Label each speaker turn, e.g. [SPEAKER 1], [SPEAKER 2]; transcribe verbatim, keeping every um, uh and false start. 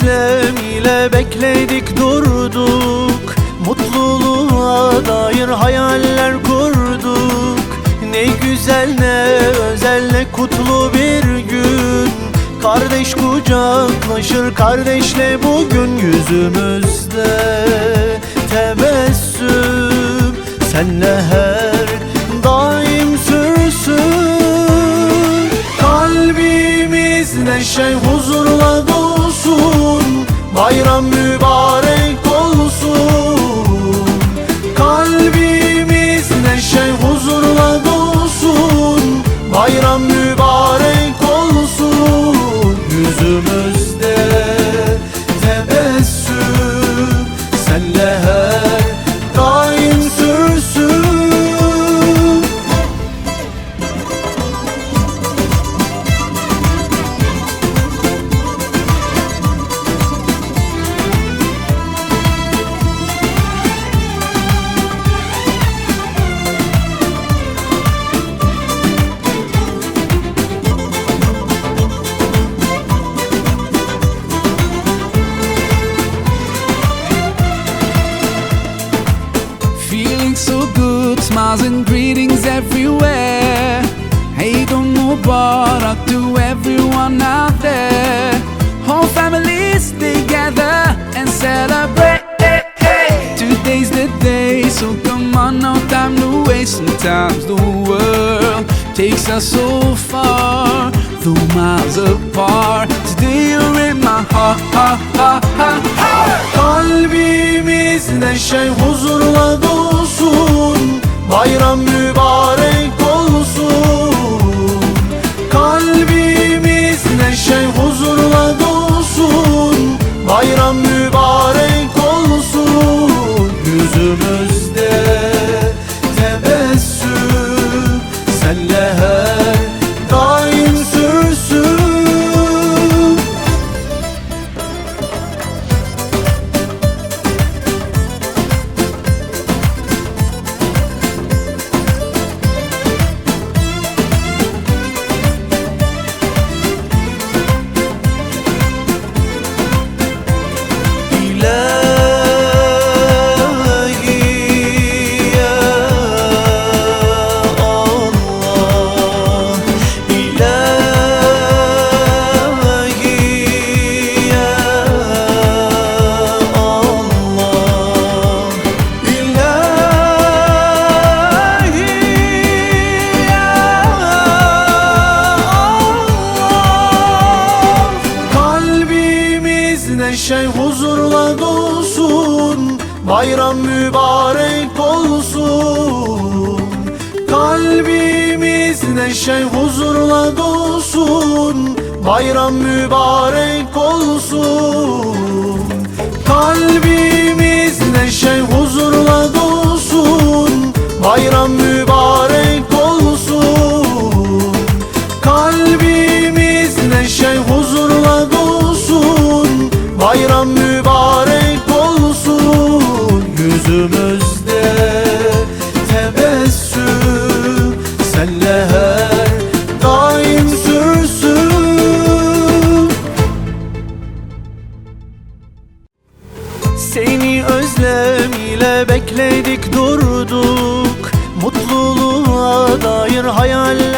[SPEAKER 1] özlem ile bekledik durduk, mutluluğa dair hayaller kurduk. Ne güzel ne özel ne kutlu bir gün, kardeş kucaklaşır kardeşle bugün. Yüzümüzde tebessüm senle her daim sürsün. Kalbimiz neşe huzurla dolsun, bayram mübarek olsun. Kalbimiz neşe huzurla dolsun, bayram mübarek olsun. Yüzümüzde tebessüm senle her daim sürsün.
[SPEAKER 2] So good, smiles and greetings everywhere. Eid Mubarak to everyone out there. Whole families together and celebrate. Today's the day, so come on, no time to waste. Sometimes the world takes us so far, though miles apart. Today you're in my heart, heart, heart, heart, heart.
[SPEAKER 1] Kalbimiz neşe huzurla dolsun, bayram mübarek olsun. Kalbimiz neşe huzurla dolsun, bayram mübarek olsun. Yüzümüzde tebessüm senle her daim sürsün. Neşe huzurla dolsun, bayram mübarek olsun. Kalbimiz neşe huzurla dolsun, bayram mübarek olsun. Kalbimiz neşe huzurla dolsun, bayram mübarek olsun. Kalbimiz neşe huzurla dolsun, bayram mübarek olsun. Yüzümüzde tebessüm senle her daim sürsün. Seni özlem ile bekledik durduk, mutluluğa dair hayaller